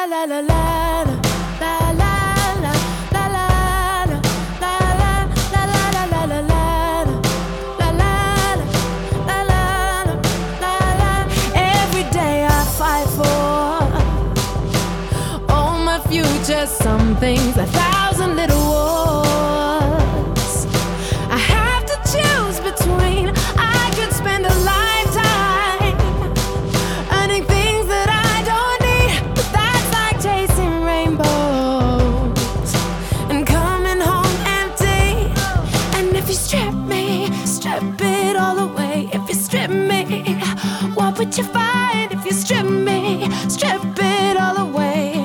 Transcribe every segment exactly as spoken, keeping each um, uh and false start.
la la la la la. Just some things, a thousand little wars I have to choose between. I could spend a lifetime earning things that I don't need, but that's like chasing rainbows and coming home empty. And if you strip me, strip it all away. If you strip me, what would you find? If you strip me, strip it all away.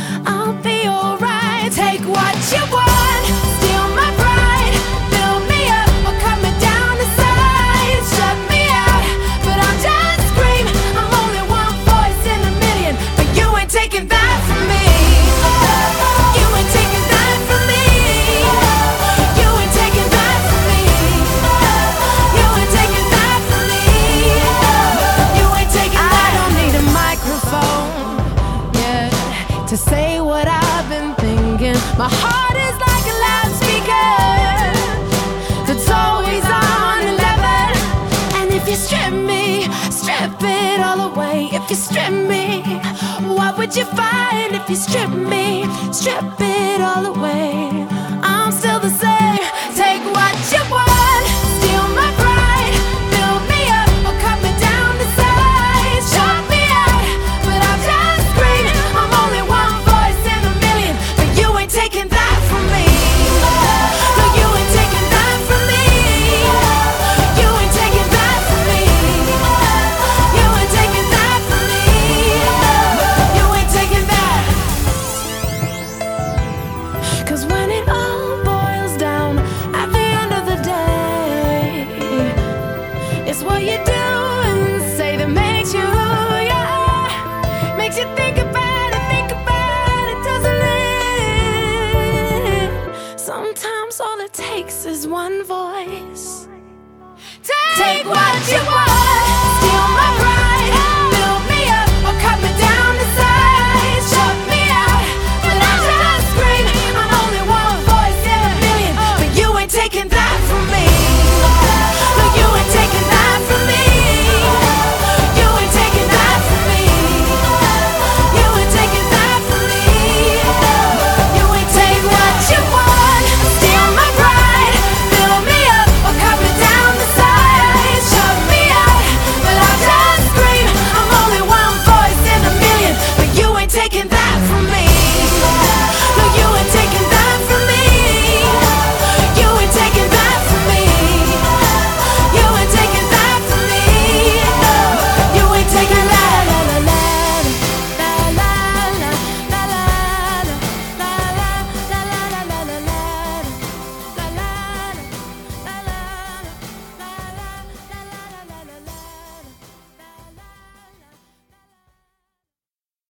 Take what you want, steal my pride, build me up or cut me down to size. Shut me out, but I'll just scream. I'm only one voice in a million, but you ain't taking that from me. You ain't taking that from me. You ain't taking that from me. You ain't taking that from me. You ain't taking that. I don't need a microphone, yeah, to say what I've been thinking. My heart is like a loudspeaker that's always on eleven. And if you strip me, strip it all away. If you strip me, what would you find? If you strip me, strip it all away. I'm still the same. Take what you want, steal my pride, build me up or cut me down to size. Shut me out, but I'll just scream. I'm only one voice in a million, but you ain't taking that from me. No, you ain't taking that from me. You ain't taking that from me. You ain't taking that from me. You ain't taking that. 'Cause when it all boils down, at the end of the day, it's what you do and say that makes you, yeah, makes you think about it, think about it, doesn't it? Sometimes all it takes is one voice. Take what you want.